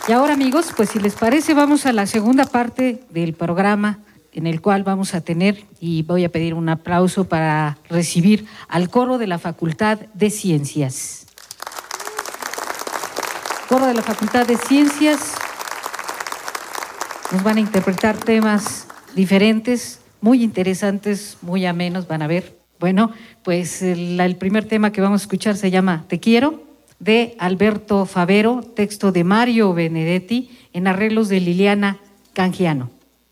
Y ahora, amigos, pues si les parece, vamos a la segunda parte del programa en el cual vamos a tener, y voy a pedir un aplauso para recibir al coro de la Facultad de Ciencias. Coro de la Facultad de Ciencias nos van a interpretar temas diferentes, muy interesantes, muy amenos, van a ver. Bueno, pues el primer tema que vamos a escuchar se llama Te quiero, de Alberto Favero, texto de Mario Benedetti, en arreglos de Liliana Cangiano.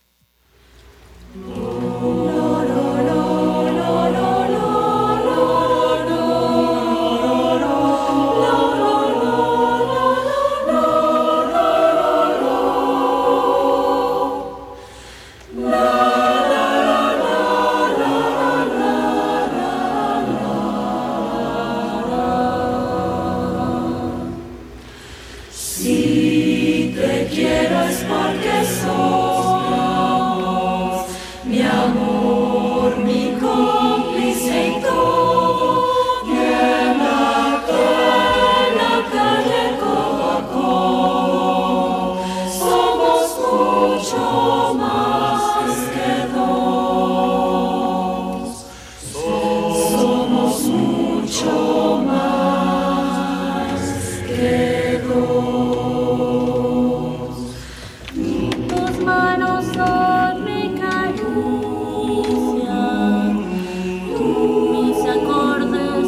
Si te quiero es porque sos mi amor, mi cómplice y todo, y en la calle codo a codo, somos mucho más que dos, somos mucho más que dos. Tus manos son mi caricia, mis acordes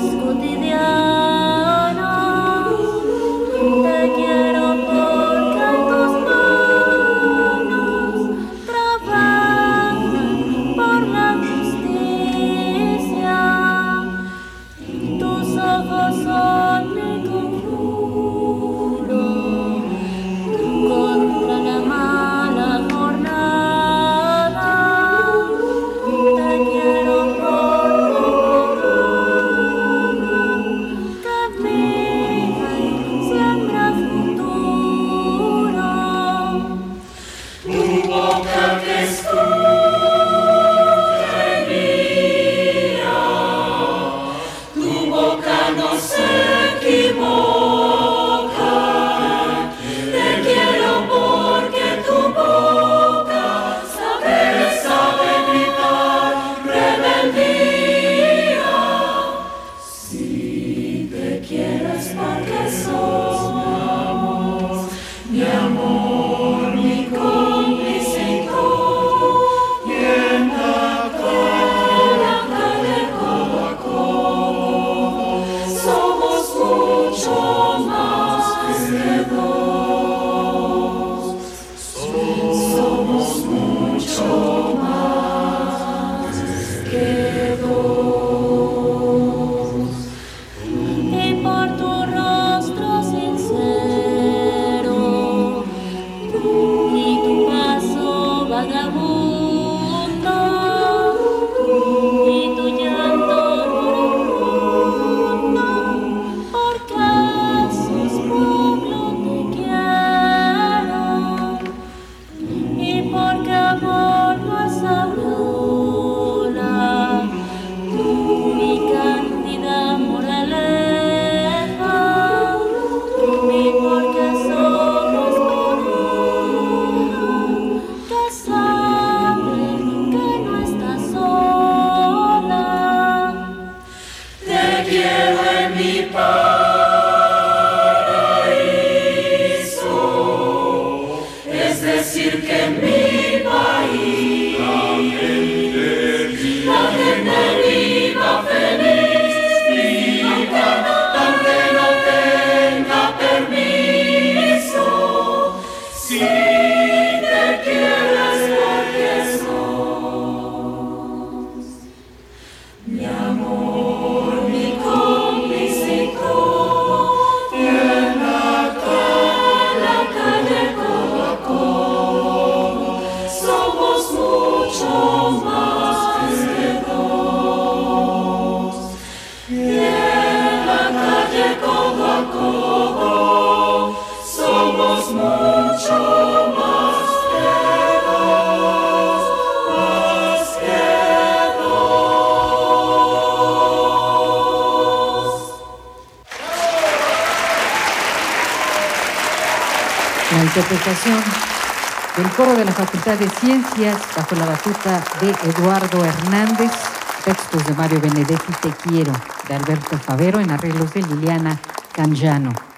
cotidianos. Te quiero porque tus manos trabajan por la justicia. Tus ojos son mi conjuro contra la mala jornada. Te quiero por tu camina y siembra futuro. Tu boca que es tuya y mía, tu boca no se equivoca. Te quiero porque tu boca sabe gritar rebeldía. Si te quiero es porque sos mi amor, mi cómplice y todo, y en la calle codo a codo, somos mucho más que dos, somos mucho más que dos. Y por tu rostro sincero y tu paso vagabundo y tu llanto profundo, porque sos pueblo te quiero, y porque amor no es aurora, mi cándida moraleja, y porque somos pareja que sabe que no estás sola. Te quiero en mi paraíso, es decir que en mi país la gente viva feliz, viva aunque no tenga permiso. Si te quieres porque sos mi amor, mi cómplice y todo, y en la calle codo a codo, interpretación del coro de la Facultad de Ciencias bajo la batuta de Eduardo Hernández, textos de Mario Benedetti, Te quiero, de Alberto Favero, en arreglos de Liliana Canjano.